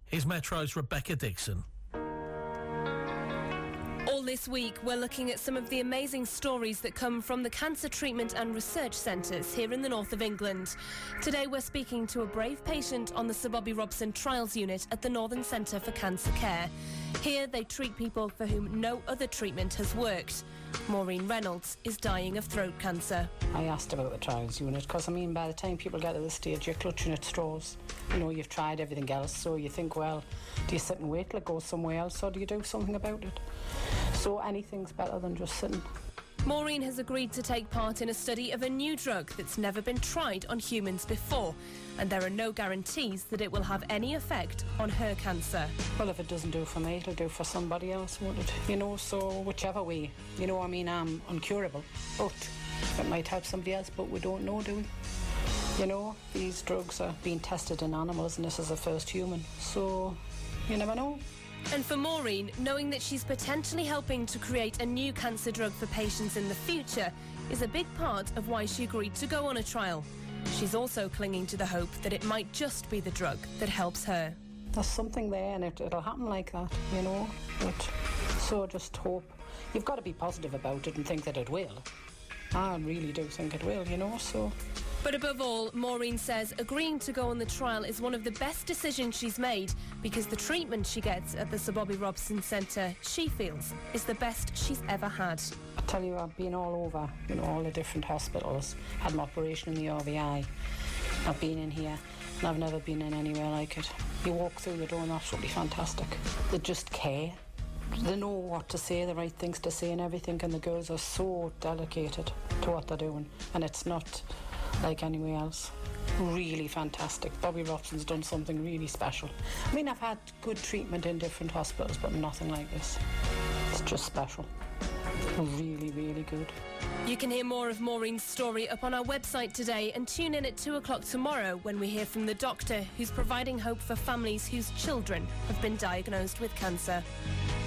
Here's Metro's Rebecca Dixon. All this week, we're looking at some of the amazing stories that come from the Cancer Treatment and Research Centres here in the north of England. Today, we're speaking to a brave patient on the Sir Bobby Robson Trials Unit at the Northern Centre for Cancer Care. Here, they treat people for whom no other treatment has worked. Maureen Reynolds is dying of throat cancer. I asked about the trials unit because, by the time people get to this stage, you're clutching at straws. You've tried everything else, so you think, well, do you sit and wait till it goes somewhere else, or do you do something about it? So anything's better than just sitting. Maureen has agreed to take part in a study of a new drug that's never been tried on humans before, and there are no guarantees that it will have any effect on her cancer. Well, if it doesn't do for me, it'll do for somebody else, won't it? So whichever way. I'm uncurable, but it might help somebody else, but we don't know, do we? These drugs are being tested in animals, and this is the first human, so you never know. And for Maureen, knowing that she's potentially helping to create a new cancer drug for patients in the future is a big part of why she agreed to go on a trial. She's also clinging to the hope that it might just be the drug that helps her. There's something there, and it'll happen like that, But so just hope. You've got to be positive about it and think that it will. I really do think it will, so... But above all, Maureen says agreeing to go on the trial is one of the best decisions she's made because the treatment she gets at the Sir Bobby Robson Centre, she feels, is the best she's ever had. I tell you, I've been all over, all the different hospitals, had an operation in the RVI. I've been in here, and I've never been in anywhere like it. You walk through the door and that's absolutely fantastic. They just care. They know what to say, the right things to say and everything, and the girls are so dedicated to what they're doing, and it's not like anywhere else. Really fantastic. Bobby Robson's done something really special. I've had good treatment in different hospitals, but nothing like this. It's just special. Really, really good. You can hear more of Maureen's story up on our website today, and tune in at 2 o'clock tomorrow when we hear from the doctor who's providing hope for families whose children have been diagnosed with cancer.